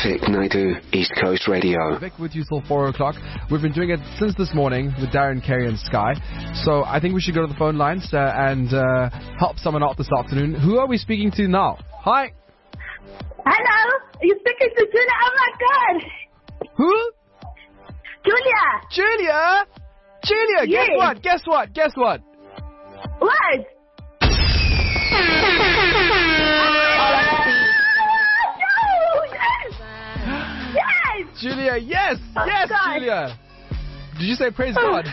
Vic Naidu, East Coast Radio. Vic with you till 4 o'clock. We've been doing it since this morning with Darren, Kerry and Sky. So I think we should go to the phone lines and help someone out this afternoon. Who are we speaking to now? Hi. Hello. You're speaking to Julia. Oh my God. Who? Julia. Julia? Julia, Yes. Guess what? What? Yes. Julia, yes, Oh, yes, God. Julia. Did you say praise God?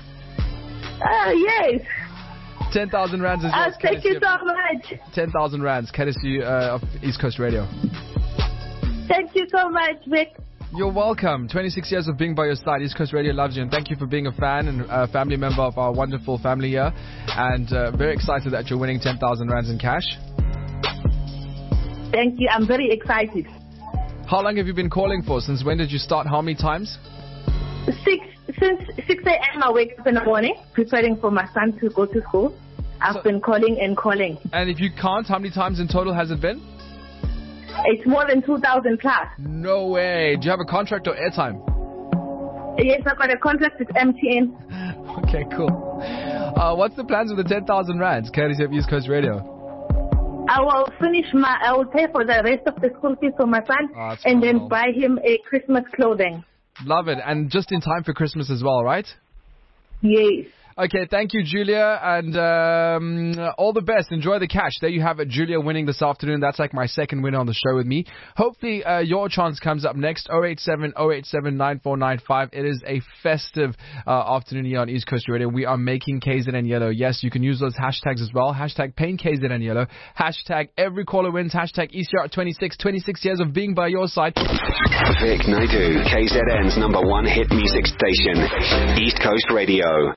Yes. 10,000 rands is yours. Thank you so much. 10,000 rands, courtesy of East Coast Radio. Thank you so much, Vic. You're welcome. 26 years of being by your side. East Coast Radio loves you, and thank you for being a fan and a family member of our wonderful family here. And very excited that you're winning 10,000 rands in cash. Thank you. I'm very excited. How long have you been calling for? Since when did you start? How many times? Since 6 a.m. I wake up in the morning, preparing for my son to go to school. I've been calling and calling. And if you count, how many times in total has it been? It's more than 2,000 plus. No way. Do you have a contract or airtime? Yes, I've got a contract with MTN. Okay, cool. What's the plans with the 10,000 rands, courtesy of East Coast Radio? I will pay for the rest of the school fees for my son and then buy him a Christmas clothing. Love it. And just in time for Christmas as well, right? Yes. Okay, thank you, Julia, and all the best. Enjoy the cash. There you have it, Julia winning this afternoon. That's like my second winner on the show with me. Hopefully, your chance comes up next, 087-087-9495. It is a festive afternoon here on East Coast Radio. We are making KZN Yellow. Yes, you can use those hashtags as well. Hashtag paint KZN Yellow. Hashtag every caller wins. Hashtag ECR26. 26 years of being by your side. Vic Naidu, KZN's #1 hit music station, East Coast Radio.